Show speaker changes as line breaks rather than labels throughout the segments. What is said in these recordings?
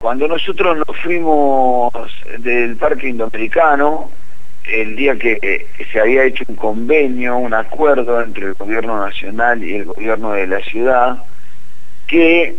Cuando nosotros nos fuimos del Parque Indoamericano, el día que se había hecho un convenio, un acuerdo entre el gobierno nacional y el gobierno de la ciudad, que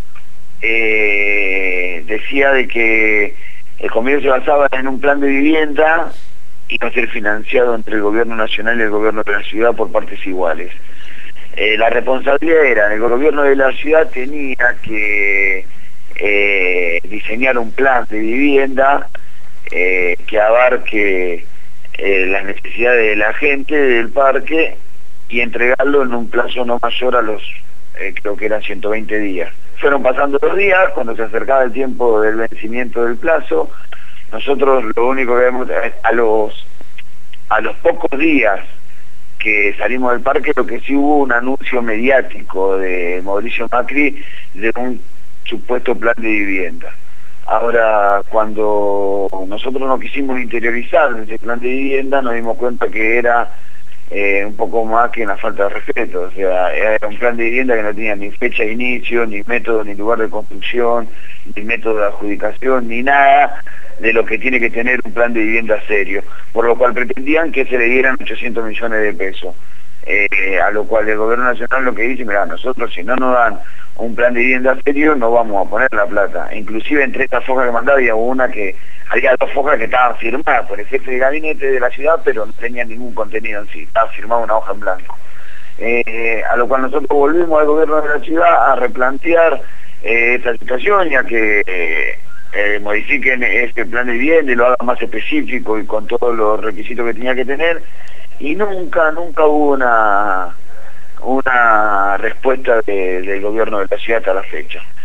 decía de que el convenio se basaba en un plan de vivienda y no ser financiado entre el gobierno nacional y el gobierno de la ciudad por partes iguales. La responsabilidad era, el gobierno de la ciudad tenía que diseñar un plan de vivienda que abarque las necesidades de la gente del parque y entregarlo en un plazo no mayor a los, creo que eran 120 días. Fueron pasando los días, cuando se acercaba el tiempo del vencimiento del plazo, nosotros lo único que vemos, a los pocos días que salimos del parque, lo que sí hubo un anuncio mediático de Mauricio Macri de un supuesto plan de vivienda. Ahora, cuando nosotros nos quisimos interiorizar en ese plan de vivienda, nos dimos cuenta que era un poco más que una falta de respeto. O sea, era un plan de vivienda que no tenía ni fecha de inicio, ni método, ni lugar de construcción, ni método de adjudicación, ni nada de lo que tiene que tener un plan de vivienda serio, por lo cual pretendían que se le dieran 800 millones de pesos, a lo cual el gobierno nacional lo que dice, mira, nosotros si no nos dan un plan de vivienda serio no vamos a poner la plata. Inclusive entre estas fojas que mandaba había había dos fojas que estaban firmadas por el jefe de gabinete de la ciudad, pero no tenían ningún contenido en sí, estaba firmada una hoja en blanco. A lo cual nosotros volvimos al gobierno de la ciudad a replantear esta situación, ya que modifiquen este plan de vivienda y lo hagan más específico y con todos los requisitos que tenía que tener, y nunca hubo una respuesta del gobierno de la ciudad hasta la fecha.